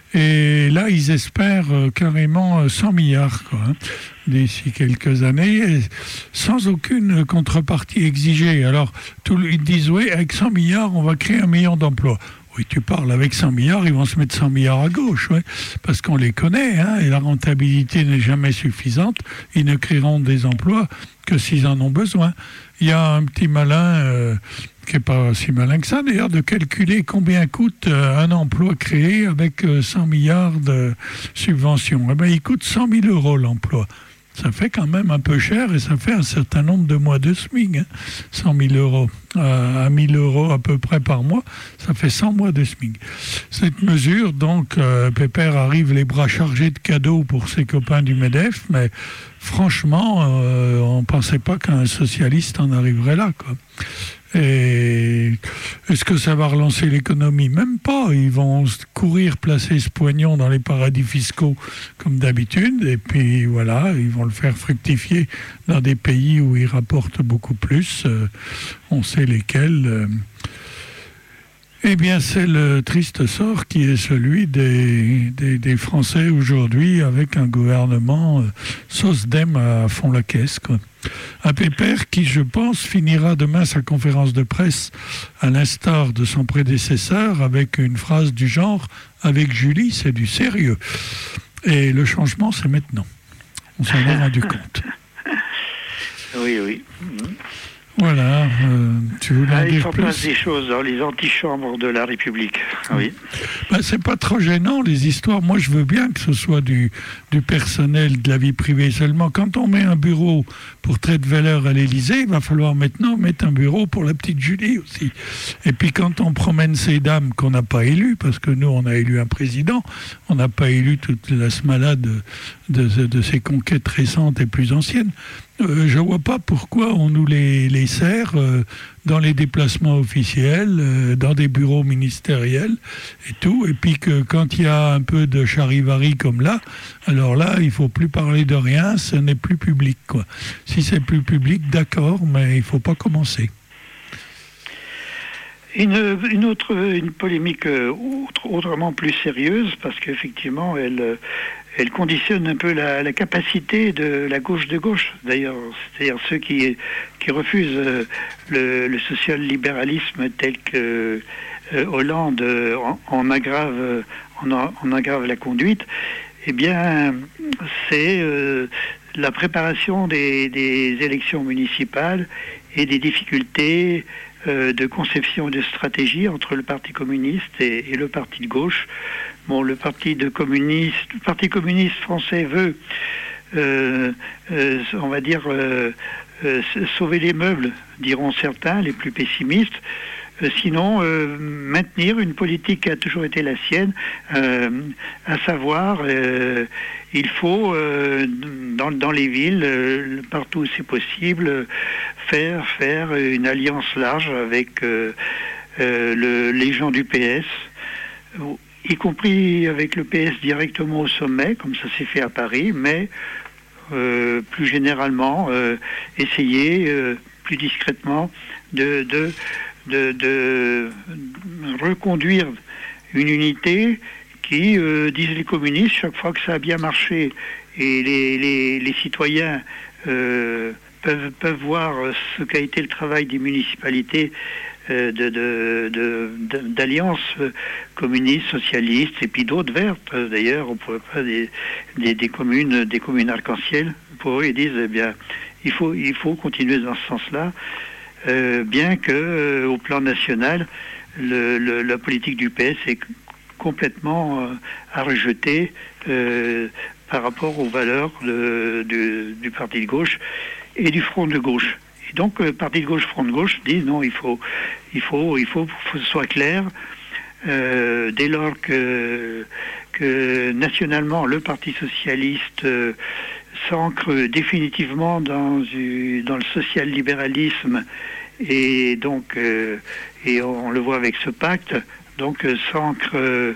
[SPEAKER 1] Et là, ils espèrent euh, carrément cent milliards quoi, hein, d'ici quelques années, sans aucune contrepartie exigée. Alors, tout, ils disent, oui, avec cent milliards, on va créer un million d'emplois. Oui, tu parles, avec cent milliards, ils vont se mettre cent milliards à gauche, ouais, parce qu'on les connaît, hein, et la rentabilité n'est jamais suffisante. Ils ne créeront des emplois que s'ils en ont besoin. Il y a un petit malin, euh, qui n'est pas si malin que ça, d'ailleurs, de calculer combien coûte euh, un emploi créé avec euh, cent milliards de subventions. Eh bien, il coûte cent mille euros l'emploi. Ça fait quand même un peu cher et ça fait un certain nombre de mois de SMIC, hein, cent mille euros. Euh, à mille euros à peu près par mois, ça fait cent mois de SMIC. Cette mesure, donc, euh, Pépère arrive les bras chargés de cadeaux pour ses copains du MEDEF, mais franchement, euh, on ne pensait pas qu'un socialiste en arriverait là, quoi. Et est-ce que ça va relancer l'économie? Même pas. Ils vont courir placer ce pognon dans les paradis fiscaux comme d'habitude. Et puis voilà, ils vont le faire fructifier dans des pays où ils rapportent beaucoup plus. Euh, on sait lesquels. Euh, Eh bien, c'est le triste sort qui est celui des, des, des Français aujourd'hui avec un gouvernement euh, SOSDEM à fond la caisse, quoi. Un Pépère qui, je pense, finira demain sa conférence de presse à l'instar de son prédécesseur avec une phrase du genre « Avec Julie, c'est du sérieux ». Et le changement, c'est maintenant. On s'en est rendu compte.
[SPEAKER 2] Oui, oui.
[SPEAKER 1] Voilà, euh, tu voulais
[SPEAKER 2] ah,
[SPEAKER 1] en dire
[SPEAKER 2] il s'en
[SPEAKER 1] plus?
[SPEAKER 2] passe des choses dans les antichambres de la République. Oui.
[SPEAKER 1] Ben, c'est pas trop gênant, les histoires. Moi, je veux bien que ce soit du, du personnel, de la vie privée. Seulement, quand on met un bureau pour trait de valeur à l'Élysée, il va falloir maintenant mettre un bureau pour la petite Julie aussi. Et puis, quand on promène ces dames qu'on n'a pas élues, parce que nous, on a élu un président, on n'a pas élu toute la smalade de, de, de ces conquêtes récentes et plus anciennes. Euh, je ne vois pas pourquoi on nous les, les sert euh, dans les déplacements officiels, euh, dans des bureaux ministériels et tout. Et puis que quand il y a un peu de charivari comme là, alors là, il ne faut plus parler de rien, ce n'est plus public, quoi. Si c'est plus public, d'accord, mais il ne faut pas commencer.
[SPEAKER 2] Une, une autre une polémique autre, autrement plus sérieuse, parce qu'effectivement, elle, elle conditionne un peu la, la capacité de la gauche de gauche, d'ailleurs, c'est-à-dire ceux qui, qui refusent le, le social-libéralisme tel que euh, Hollande en, en, aggrave, en, en aggrave la conduite. Eh bien, c'est euh, la préparation des, des élections municipales et des difficultés euh, de conception et de stratégie entre le Parti communiste et, et le Parti de gauche. Bon, le Parti de communiste, le Parti communiste français veut, euh, euh, on va dire, euh, euh, sauver les meubles, diront certains, les plus pessimistes. Euh, sinon, euh, maintenir une politique qui a toujours été la sienne, euh, à savoir, euh, il faut, euh, dans, dans les villes, euh, partout où c'est possible, faire, faire une alliance large avec euh, euh, le, les gens du P S, y compris avec le P S directement au sommet, comme ça s'est fait à Paris, mais euh, plus généralement, euh, essayer euh, plus discrètement de... de De, de reconduire une unité qui, euh, disent les communistes, chaque fois que ça a bien marché et les, les, les citoyens euh, peuvent, peuvent voir ce qu'a été le travail des municipalités euh, de, de, de, de, d'alliances communistes, socialistes et puis d'autres vertes. D'ailleurs, on ne pourrait pas des, des, des communes, des communes arc-en-ciel. Pour eux, ils disent, eh bien, il faut, il faut continuer dans ce sens-là. Euh, bien que euh, au plan national, le, le, la politique du P S est complètement euh, à rejeter euh, par rapport aux valeurs de, de, du Parti de gauche et du Front de gauche. Et donc, le Parti de gauche, Front de gauche dit non, il faut, il faut, il faut, faut que ce soit clair. Euh, dès lors que, que nationalement le Parti socialiste euh, s'ancre définitivement dans, dans le social-libéralisme et donc euh, et on le voit avec ce pacte, donc euh, s'ancre euh,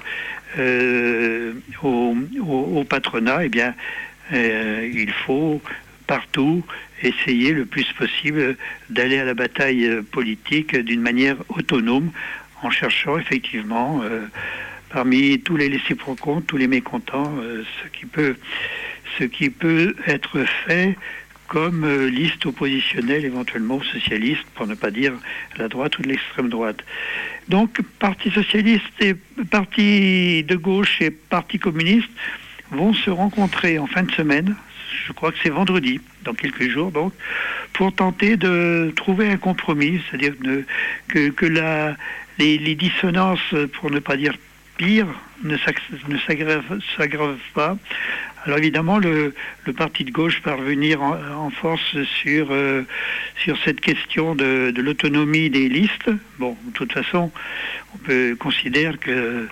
[SPEAKER 2] euh, au, au, au patronat, eh bien euh, il faut partout essayer le plus possible d'aller à la bataille politique d'une manière autonome, en cherchant effectivement euh, parmi tous les laissés pour compte, tous les mécontents, euh, ce qui peut ce qui peut être fait comme euh, liste oppositionnelle éventuellement aux socialistes, pour ne pas dire la droite ou de l'extrême droite. Donc, Parti socialiste et Parti de gauche et Parti communiste vont se rencontrer en fin de semaine, je crois que c'est vendredi, dans quelques jours donc, pour tenter de trouver un compromis, c'est-à-dire de, que, que la, les, les dissonances, pour ne pas dire pire, ne s'aggravent, s'aggravent pas. Alors évidemment, le, le Parti de gauche va revenir en, en force sur, euh, sur cette question de, de l'autonomie des listes. Bon, de toute façon, on peut considérer que,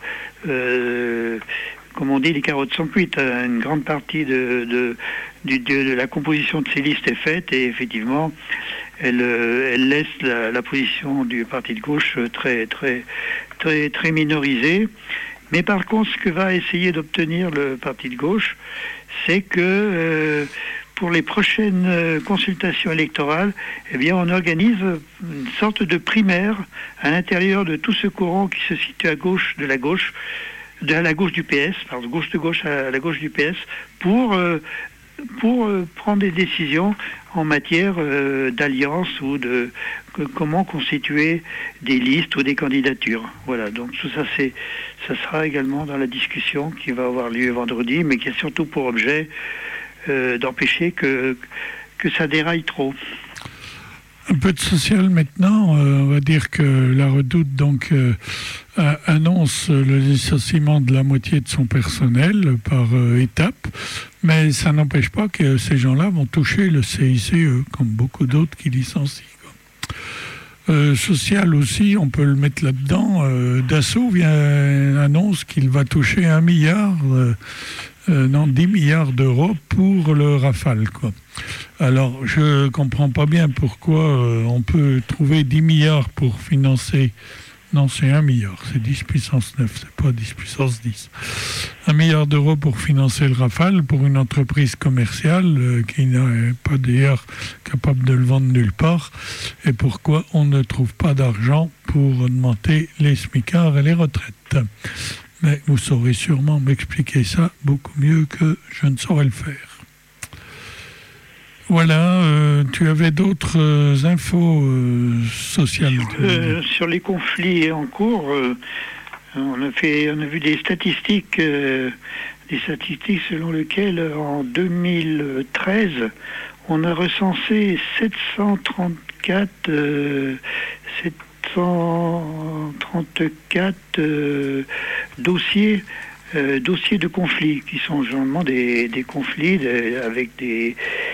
[SPEAKER 2] euh, comme on dit, les carottes sont cuites. Une grande partie de, de, de, de la composition de ces listes est faite et effectivement, elle, elle laisse la, la position du Parti de gauche très, très, très, très minorisée. Mais par contre, ce que va essayer d'obtenir le Parti de gauche, c'est que euh, pour les prochaines euh, consultations électorales, eh bien, on organise une sorte de primaire à l'intérieur de tout ce courant qui se situe à gauche de la gauche, de à la gauche du P S, pardon, gauche de gauche à la gauche du P S, pour euh, pour euh, prendre des décisions en matière euh, d'alliance ou de que, comment constituer des listes ou des candidatures. Voilà, donc tout ça, c'est, ça sera également dans la discussion qui va avoir lieu vendredi, mais qui a surtout pour objet euh, d'empêcher que, que ça déraille trop.
[SPEAKER 1] Un peu de social maintenant, euh, on va dire que la Redoute donc euh, annonce le licenciement de la moitié de son personnel par euh, étape, mais ça n'empêche pas que ces gens-là vont toucher le C I C E, comme beaucoup d'autres qui licencient. Euh, social aussi, on peut le mettre là-dedans. Euh, Dassault vient annonce qu'il va toucher un milliard, euh, euh, non dix milliards d'euros pour le Rafale, quoi. Alors, je comprends pas bien pourquoi euh, on peut trouver dix milliards pour financer. Non, c'est un milliard, c'est dix puissance neuf, c'est pas dix puissance dix. Un milliard d'euros pour financer le Rafale pour une entreprise commerciale euh, qui n'est pas d'ailleurs capable de le vendre nulle part. Et pourquoi on ne trouve pas d'argent pour augmenter les smicards et les retraites. Mais vous saurez sûrement m'expliquer ça beaucoup mieux que je ne saurais le faire. Voilà, euh, tu avais d'autres euh, infos euh, sociales
[SPEAKER 2] sur, euh, sur les conflits en cours, euh, on a fait, on a vu des statistiques, euh, des statistiques selon lesquelles en deux mille treize, on a recensé sept cent trente-quatre, euh, sept cent trente-quatre euh, dossiers. Euh, dossiers de conflits, qui sont généralement des, des conflits de, avec des,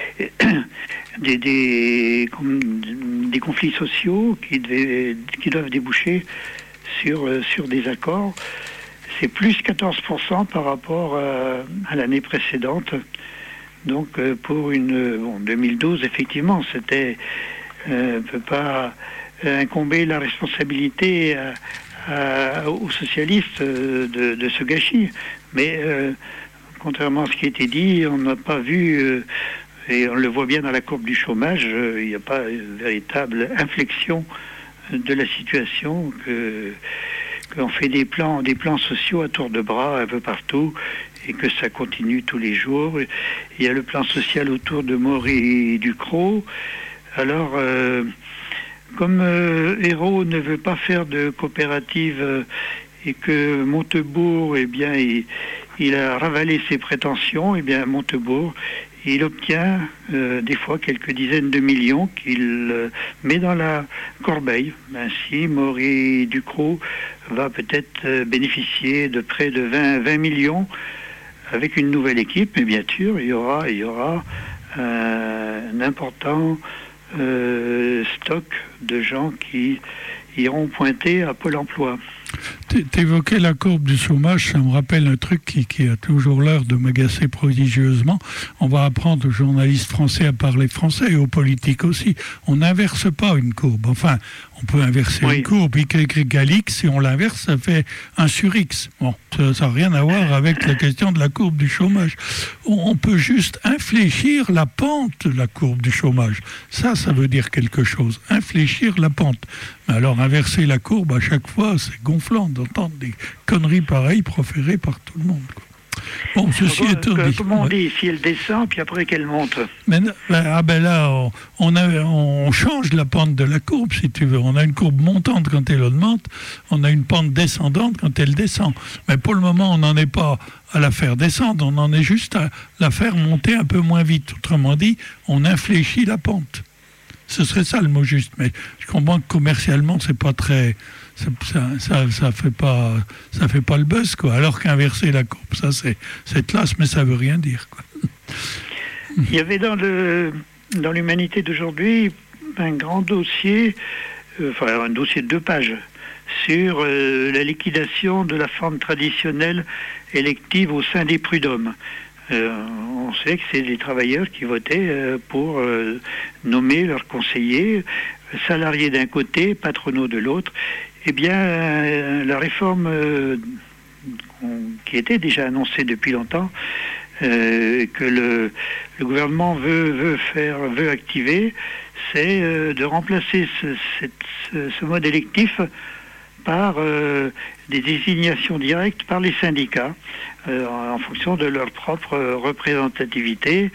[SPEAKER 2] des, des, comme, des conflits sociaux qui, devaient, qui doivent déboucher sur, sur des accords. C'est plus quatorze pour cent par rapport à, à l'année précédente. Donc euh, pour une... Bon, deux mille douze, effectivement, c'était... Euh, peut pas incomber la responsabilité à, à, aux socialistes de, de ce gâchis. Mais euh, contrairement à ce qui a été dit, on n'a pas vu, euh, et on le voit bien dans la courbe du chômage, euh, il n'y a pas une véritable inflexion de la situation, que qu'on fait des plans, des plans sociaux à tour de bras un peu partout, et que ça continue tous les jours. Il y a le plan social autour de Maury Ducrot. Alors, euh, comme euh, Hérault ne veut pas faire de coopérative euh, et que Montebourg, eh bien, il, il a ravalé ses prétentions, eh bien, Montebourg, il obtient euh, des fois quelques dizaines de millions qu'il euh, met dans la corbeille. Ainsi, Maury Ducrot va peut-être euh, bénéficier de près de vingt millions avec une nouvelle équipe, mais bien sûr, il y aura, il y aura euh, un important euh, stock de gens qui iront pointer à Pôle emploi.
[SPEAKER 1] T'évoquais la courbe du chômage, ça me rappelle un truc qui, qui a toujours l'air de m'agacer prodigieusement. On va apprendre aux journalistes français à parler français et aux politiques aussi. On n'inverse pas une courbe. Enfin, on peut inverser oui. une courbe. Y si on l'inverse, ça fait un sur X. Bon, ça n'a rien à voir avec la question de la courbe du chômage. On, on peut juste infléchir la pente de la courbe du chômage. Ça, ça veut dire quelque chose. Infléchir la pente. Mais alors, inverser la courbe, à chaque fois, c'est gonflant d'entendre des conneries pareilles proférées par tout le monde. Bon, ceci
[SPEAKER 2] comment,
[SPEAKER 1] étant dit,
[SPEAKER 2] comment on dit,
[SPEAKER 1] ouais.
[SPEAKER 2] si elle descend, puis après qu'elle monte.
[SPEAKER 1] Mais, ah ben là, on, on, a, on change la pente de la courbe, si tu veux. On a une courbe montante quand elle augmente, on a une pente descendante quand elle descend. Mais pour le moment, on n'en est pas à la faire descendre, on en est juste à la faire monter un peu moins vite. Autrement dit, on infléchit la pente. Ce serait ça le mot juste, mais je comprends que commercialement, c'est pas très... Ça, ça, ça, ça fait pas, ça fait pas le buzz, quoi. Alors qu'inverser la courbe, ça c'est, c'est classe, mais ça veut rien dire, quoi.
[SPEAKER 2] Il y avait dans le, dans l'Humanité d'aujourd'hui un grand dossier, euh, enfin un dossier de deux pages sur euh, la liquidation de la forme traditionnelle élective au sein des prud'hommes. Euh, on sait que c'est les travailleurs qui votaient euh, pour euh, nommer leurs conseillers, salariés d'un côté, patronaux de l'autre. Eh bien, euh, la réforme euh, qui était déjà annoncée depuis longtemps, euh, que le, le gouvernement veut, veut faire, veut activer, c'est euh, de remplacer ce, cette, ce, ce mode électif par euh, des désignations directes par les syndicats, euh, en fonction de leur propre représentativité.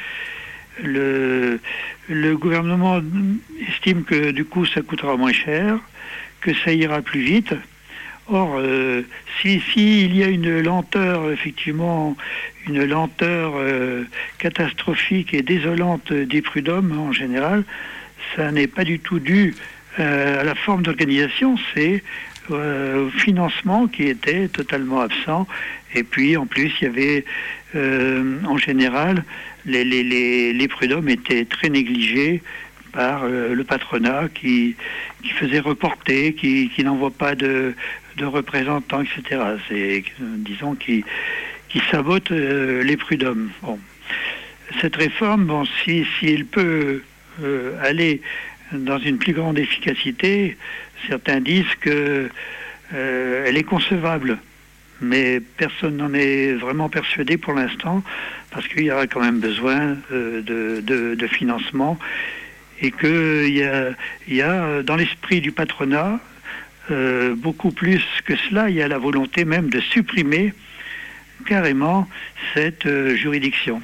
[SPEAKER 2] Le, le gouvernement estime que du coup ça coûtera moins cher, que ça ira plus vite. Or, euh, si, si il y a une lenteur, effectivement, une lenteur euh, catastrophique et désolante des prud'hommes en général, ça n'est pas du tout dû euh, à la forme d'organisation, c'est euh, au financement qui était totalement absent. Et puis, en plus, il y avait, euh, en général, les, les, les, les prud'hommes étaient très négligés par euh, le patronat qui, qui faisait reporter, qui, qui n'envoie pas de, de représentants, et cetera. C'est, disons, qui, qui sabote euh, les prud'hommes. Bon. Cette réforme, bon, si, si elle peut euh, aller dans une plus grande efficacité, certains disent que euh, elle est concevable. Mais personne n'en est vraiment persuadé pour l'instant, parce qu'il y aura quand même besoin euh, de, de, de financement, et qu'il y a, il y a dans l'esprit du patronat euh, beaucoup plus que cela, il y a la volonté même de supprimer carrément cette euh, juridiction.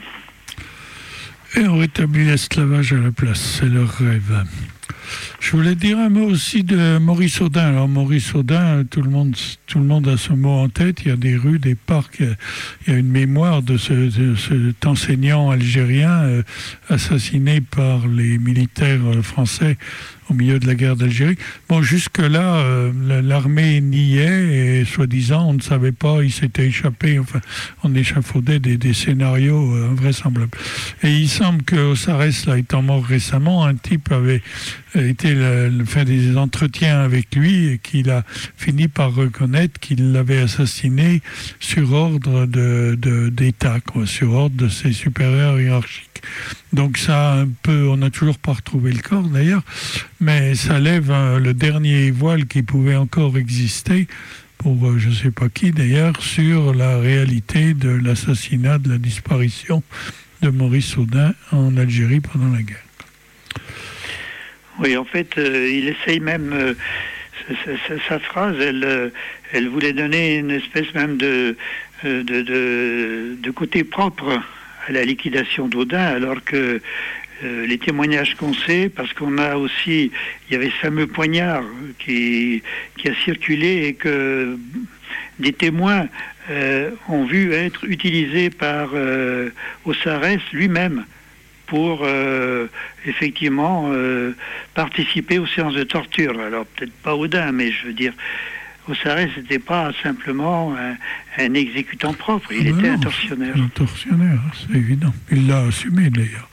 [SPEAKER 1] Et on rétablit l'esclavage à la place, c'est leur rêve. Je voulais dire un mot aussi de Maurice Audin. Alors Maurice Audin, tout le monde, tout le monde a ce mot en tête. Il y a des rues, des parcs. Il y a une mémoire de, ce, de cet enseignant algérien euh, assassiné par les militaires euh, français au milieu de la guerre d'Algérie. Bon, jusque-là, euh, l'armée niait et soi-disant, on ne savait pas, il s'était échappé. Enfin, on échafaudait des, des scénarios euh, invraisemblables. Et il semble que Osarès, là, étant mort récemment, un type avait été le, le, fait des entretiens avec lui et qu'il a fini par reconnaître qu'il l'avait assassiné sur ordre de, de, d'État, quoi, sur ordre de ses supérieurs hiérarchiques. Donc ça, un peu, on n'a toujours pas retrouvé le corps d'ailleurs, mais ça lève hein, le dernier voile qui pouvait encore exister pour euh, je ne sais pas qui d'ailleurs, sur la réalité de l'assassinat, de la disparition de Maurice Audin en Algérie pendant la guerre.
[SPEAKER 2] Oui, en fait, euh, il essaye même, euh, sa, sa, sa phrase, elle, euh, elle voulait donner une espèce même de, de, de, de côté propre à la liquidation d'Audin, alors que euh, les témoignages qu'on sait, parce qu'on a aussi, il y avait ce fameux poignard qui, qui a circulé et que des témoins euh, ont vu être utilisé par euh, Osarès lui-même pour euh, effectivement euh, participer aux séances de torture. Alors peut-être pas Audin, mais je veux dire, Osarès n'était pas simplement un, un exécutant propre, il
[SPEAKER 1] ben
[SPEAKER 2] était
[SPEAKER 1] non,
[SPEAKER 2] un tortionnaire.
[SPEAKER 1] Un tortionnaire, c'est évident. Il l'a assumé d'ailleurs.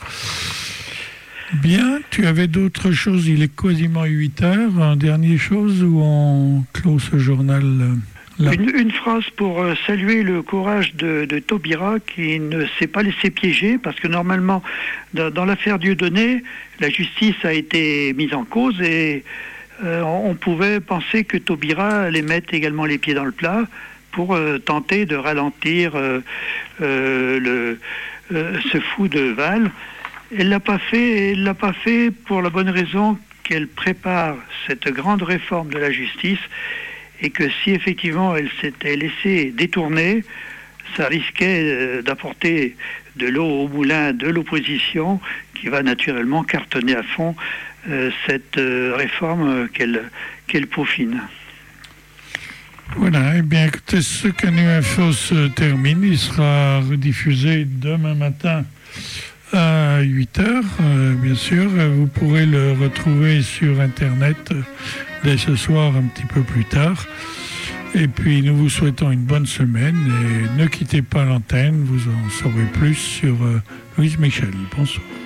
[SPEAKER 1] Bien, tu avais d'autres choses, il est quasiment huit heures. Un dernier chose où on clôt ce journal là.
[SPEAKER 2] Une, une phrase pour euh, saluer le courage de, de Taubira qui ne s'est pas laissé piéger, parce que normalement, dans, dans l'affaire Dieudonné, la justice a été mise en cause et euh, on, on pouvait penser que Taubira allait mettre également les pieds dans le plat pour euh, tenter de ralentir euh, euh, le, euh, ce fou de Val. Elle l'a pas fait, elle l'a pas fait pour la bonne raison qu'elle prépare cette grande réforme de la justice. Et que si effectivement elle s'était laissée détourner, ça risquait d'apporter de l'eau au moulin de l'opposition qui va naturellement cartonner à fond euh, cette euh, réforme qu'elle qu'elle peaufine.
[SPEAKER 1] Voilà, et eh bien écoutez, ce Canu Info se termine. Il sera rediffusé demain matin à huit heures, euh, bien sûr. Vous pourrez le retrouver sur Internet euh, dès ce soir, un petit peu plus tard. Et puis, nous vous souhaitons une bonne semaine et ne quittez pas l'antenne. Vous en saurez plus sur euh, Louise Michel. Bonsoir.